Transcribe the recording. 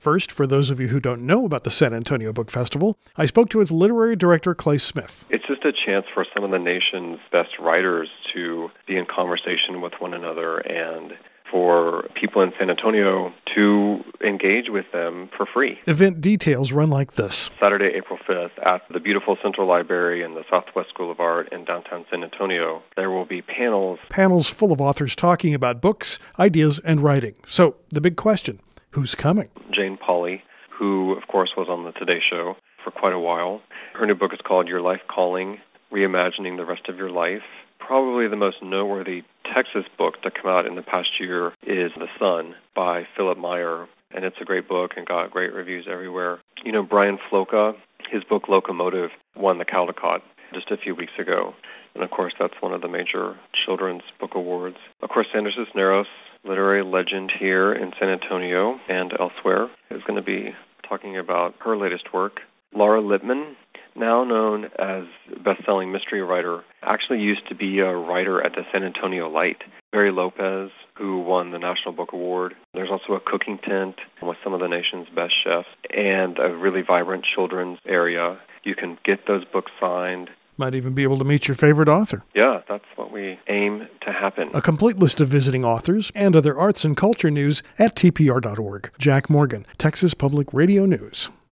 First, for those of you who don't know about the San Antonio Book Festival, I spoke to its literary director, Clay Smith. It's just a chance for some of the nation's best writers to be in conversation with one another and for people in San Antonio to engage with them for free. Event details run like this. Saturday, April 5th, at the beautiful Central Library and the Southwest School of Art in downtown San Antonio, there will be panels. Panels full of authors talking about books, ideas, and writing. So, the big question, who's coming? Jane Pauley, who, of course, was on the Today Show for quite a while. Her new book is called Your Life Calling, Reimagining the Rest of Your Life. Probably the most noteworthy Texas book to come out in the past year is The Sun by Philip Meyer, and it's a great book and got great reviews everywhere. You know, Brian Floca, his book Locomotive won the Caldecott just a few weeks ago, and of course that's one of the major children's book awards. Of course, Sandra Cisneros, literary legend here in San Antonio and elsewhere, is going to be talking about her latest work. Laura Lippman, now known as best-selling mystery writer, actually used to be a writer at the San Antonio Light. Barry Lopez, who won the National Book Award. There's also a cooking tent with some of the nation's best chefs and a really vibrant children's area. You can get those books signed. Might even be able to meet your favorite author. Yeah, that's what we aim to happen. A complete list of visiting authors and other arts and culture news at tpr.org. Jack Morgan, Texas Public Radio News.